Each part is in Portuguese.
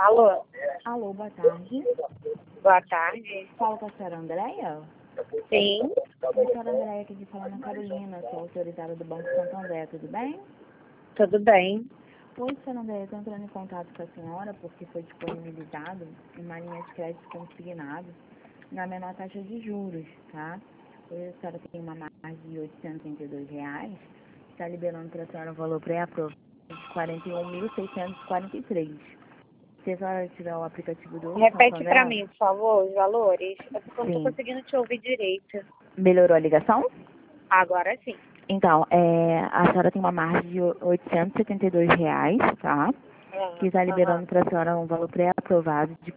Alô? Alô, boa tarde. Boa tarde. Fala com a senhora Andréia? Sim. Oi, senhora Andréia, aqui de falando Carolina, sou autorizada do Banco Santo André, tudo bem? Tudo bem. Oi, senhora Andréia, estou entrando em contato com a senhora porque foi disponibilizado uma linha de crédito consignado na menor taxa de juros, tá? Hoje a senhora tem uma margem de R$ 832, está liberando para a senhora o valor pré-aprovado de R$ 41.643. Se a senhora tiver o aplicativo do Repete Santander... para mim, por favor, os valores. Eu não estou Sim. conseguindo te ouvir direito. Melhorou a ligação? Agora sim. Então, a senhora tem uma margem de R$ 872, tá? Que está liberando para a senhora um valor pré-aprovado de R$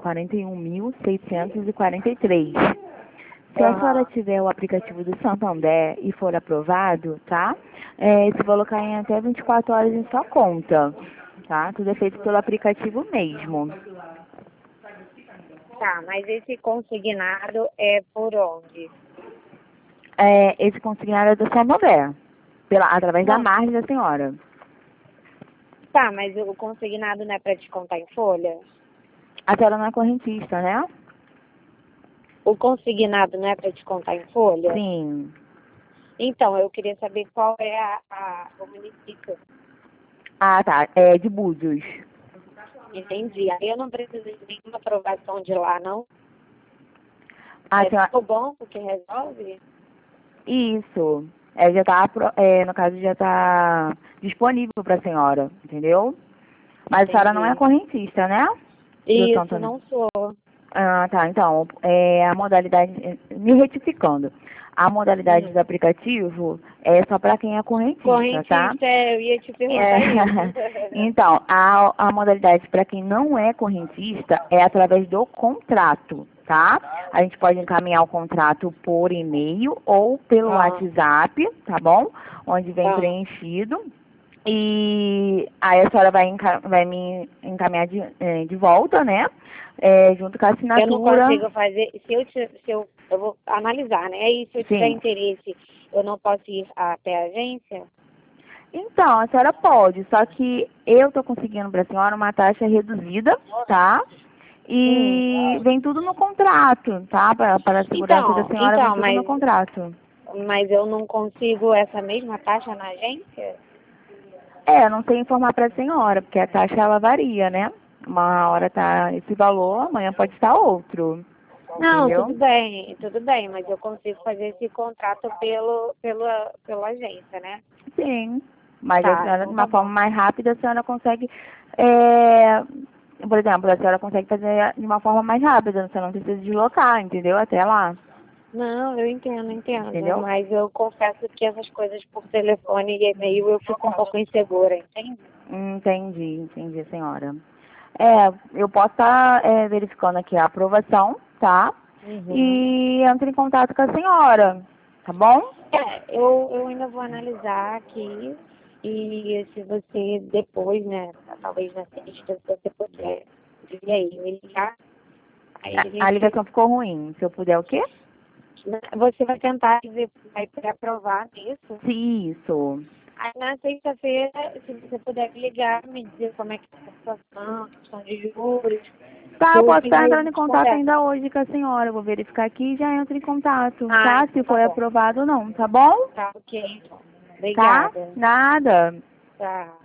41.643. Se a senhora tiver o aplicativo do Santander e for aprovado, tá? Esse valor cai em até 24 horas em sua conta, tá? Tudo é feito pelo aplicativo mesmo. Tá, mas esse consignado é por onde? Esse consignado é do Santander, através da Não. margem da senhora. Tá, mas o consignado não é para descontar em folha? A senhora não é correntista, né? O consignado não é para descontar em folha? Sim. Então, eu queria saber qual é o município. Ah, tá. É de Búzios. Entendi. Aí eu não preciso de nenhuma aprovação de lá, não? A É senhora... o banco que resolve? Isso. Já tá, no caso, já tá disponível para a senhora, entendeu? Mas a senhora não é Entendi. correntista, né? Do Isso, Santander. não sou. Ah, tá. Então, a modalidade... Me retificando. A modalidade do aplicativo é só para quem é correntista, tá? Correntista, eu ia te perguntar isso. Então, a modalidade para quem não é correntista é através do contrato, tá? A gente pode encaminhar o contrato por e-mail ou pelo WhatsApp, tá bom? Onde vem preenchido. E aí a senhora vai me encaminhar de volta, né? Junto com a Eu não assinatura. consigo fazer, eu vou analisar, né? E se eu tiver Sim. interesse, eu não posso ir até a agência? Então, a senhora pode, só que eu tô conseguindo para a senhora uma taxa reduzida, tá? E vem tudo no contrato, tá? Para a segurança da senhora, vem tudo no contrato. Mas eu não consigo essa mesma taxa na agência? Eu não sei informar para a senhora, porque a taxa ela varia, né? Uma hora tá esse valor, amanhã pode estar outro. Não, Entendeu? tudo bem, mas eu consigo fazer esse contrato pela agência, né? Sim, mas a Tá, senhora, de então tá uma forma bom. mais rápida, a senhora consegue, por exemplo, a senhora consegue fazer de uma forma mais rápida, você não precisa deslocar, entendeu? Até lá, Não, eu entendo, entendeu? mas eu confesso que essas coisas por telefone e e-mail eu fico um pouco insegura, entende? Entendi, senhora. Eu posso estar verificando aqui a aprovação, tá? E entro em contato com a senhora, tá bom? Eu ainda vou analisar aqui e se você depois, né, talvez na sexta, se você puder vir aí me ligar, aí a A gente, ligação ficou ruim. Se eu puder o quê? você vai tentar ver, vai aprovar isso. Isso. Aí na sexta-feira, se você puder me ligar, me dizer como é que está a situação, questão de juros, Tá, eu tudo, posso e estar aí a entrando em gente contato conversa. ainda hoje com a senhora. Eu vou verificar aqui e já entro em contato, Ah, tá? então Se tá foi bom. aprovado ou não, tá bom? Tá ok, então. Tá? Obrigada. Nada. Tá.